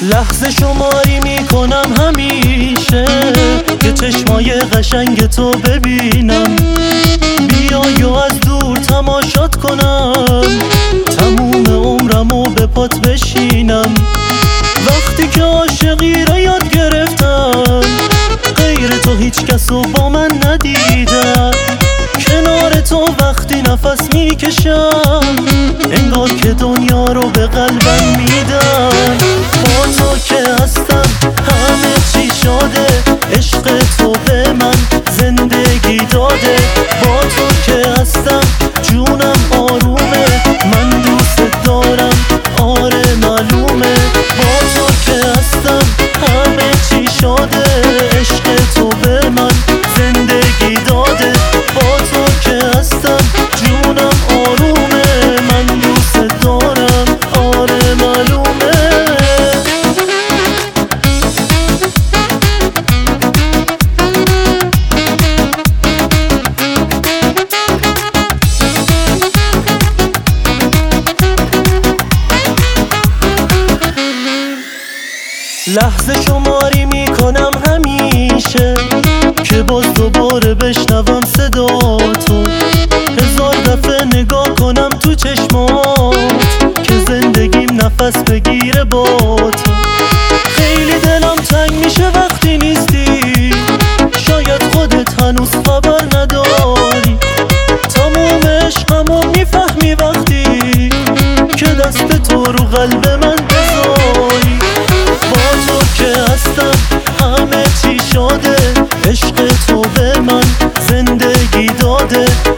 لحظه شماری میکنم همیشه که چشمای قشنگ تو ببینم، بیای و از دور تماشات کنم، تموم عمرمو به پات بشینم. وقتی که عاشقی رو یاد گرفتم، غیر تو هیچ کسو با من ندیدم. کنار تو وقتی نفس میکشم، انگار که دنیا رو به قلبم میدم. با تو که هستم همه چی شده، عشق تو به من زندگی داده. با تو که هستم جونم آرومه، من دوست دارم آره معلومه. با تو که هستم همه چی شده، عشق تو به من زندگی داده. با تو که هستم جونم آرومه، من دوست دارم آره معلومه. لحظه شماری میکنم همیشه که باز دوباره بشنوم صدا تو. هزار دفعه نگاه کنم تو چشمات که زندگیم نفس بگیره با تو. خیلی دلم تنگ میشه وقتی نیستی، شاید خودت هنوز خبر نداری. تموم عشقمو میفهمی وقتی که دست تو رو قلب من بذاری. با تو که هستم همه چی شده، عشق تو به من زندگی داده.